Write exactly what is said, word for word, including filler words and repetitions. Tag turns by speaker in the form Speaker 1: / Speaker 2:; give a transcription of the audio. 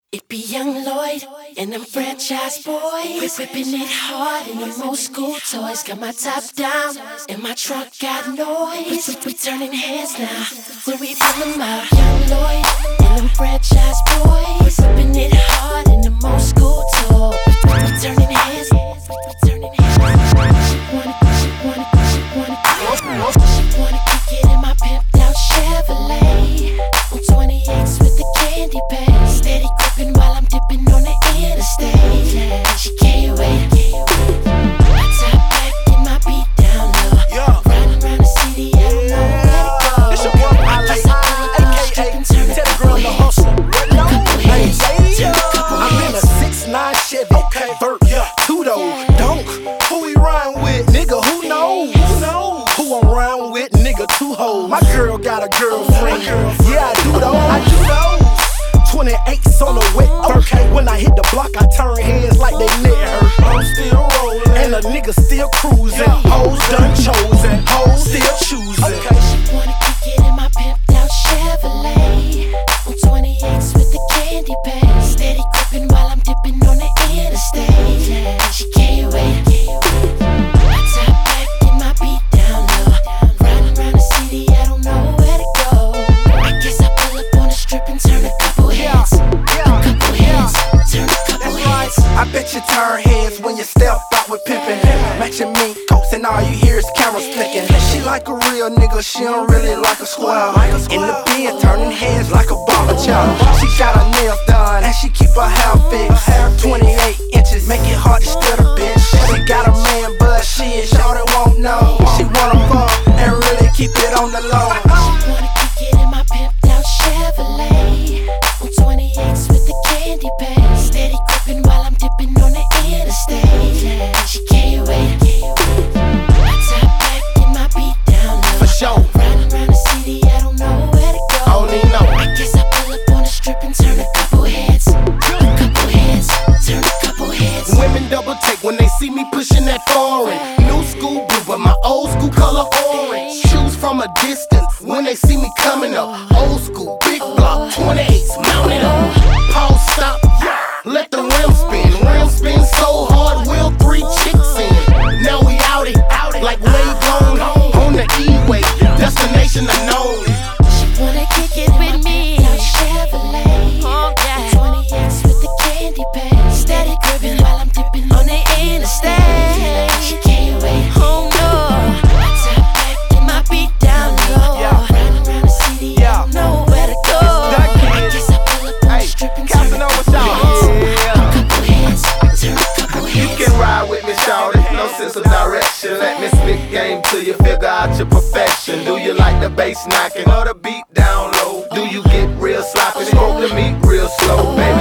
Speaker 1: It be Young Lloyd and them franchise boys, whipping it hard in them old school toys. Got my top down and my trunk got noise. We, we turning heads now when we pull them out. Young Lloyd and them franchise boys, whipping it hard in them old school toys. We, we turning heads, we turning heads. She wanna, she wanna, she wanna, she wanna kick it in my pimped out Chevrolet on twenty-eights with the candy paint. Steady gripping while I'm dipping on the interstate. She can't wait. I top back in my beat down low. Riding around the city, I don't know where to go.
Speaker 2: It's your boy Ale, aka Teddy Graham the Hustler. I'm in a six nine Chevy, okay, vert, two-door, donk. Who he rhyme with, nigga? Who knows? Who I'm rhyme with, nigga? Two hoes. My girl got a girlfriend. Yeah, I do those. I do those. twenty-eights on the wet, okay. When I hit the block, I turn heads like they let her. I'm still rolling, and a nigga still cruising. Hoes done chosen, hoes still choosing. Okay.
Speaker 1: She wanna kick it in my pimped out Chevrolet on twenty-eights with the candy paint. Steady gripping while I'm dipping on the interstate. She can't wait. I top back in my beat down low. Riding around the city, I don't know where to go. I guess I pull up on the strip and turn a couple heads. Couple heads, turn a couple heads.
Speaker 2: I bet you turn heads when you step out with pimpin'. Matching mink coats and all you hear is cameras clicking. She like a real nigga, she don't really like a square. In the bin, turning heads like a barber child. She got her nails done and she keep her hair fixed. twenty-eight inches, make it hard to steal a bitch. She got a man, but she is shorty won't know. She wanna fuck and really keep it on the low.
Speaker 1: She wanna kick it in my pimped out Chevrolet on twenty-eights with the candy paint. Steady gripping while I'm dipping on the interstate. She can't wait. I top back in my beat down low.
Speaker 2: For sure.
Speaker 1: Riding around the city, I don't know where to go.
Speaker 2: I don't even know.
Speaker 1: I guess I pull up on the strip and turn a couple heads. Couple heads, turn a couple heads.
Speaker 2: Women double take when they see me pushing that foreign. New school blue, but my old school color orange. Shoes from a distance when they see me coming up. Old school, big block, twenty-eights mounted up. Pause, stop, let the rim spin. Rim spin so hard, wheel three chicks in. Now we out it, like way gone on the E-way, destination unknown.
Speaker 1: She wanna kick it with me. Chevrolet, twenty-eights with the candy paint. Steady gripping while I'm dipping on the interstate. She can't wait. Oh no, I top back in my beat down low. Riding around the city, I don't know where to go. I guess I pull up on the strip and turn a couple heads. Couple heads, turn a couple heads.
Speaker 3: You can ride with me, shawty, no sense of direction. Let me spit game till you figure out your perfection. Do you like the bass knocking or the beat down low? Do you get real sloppy, smoke the meat real slow, baby?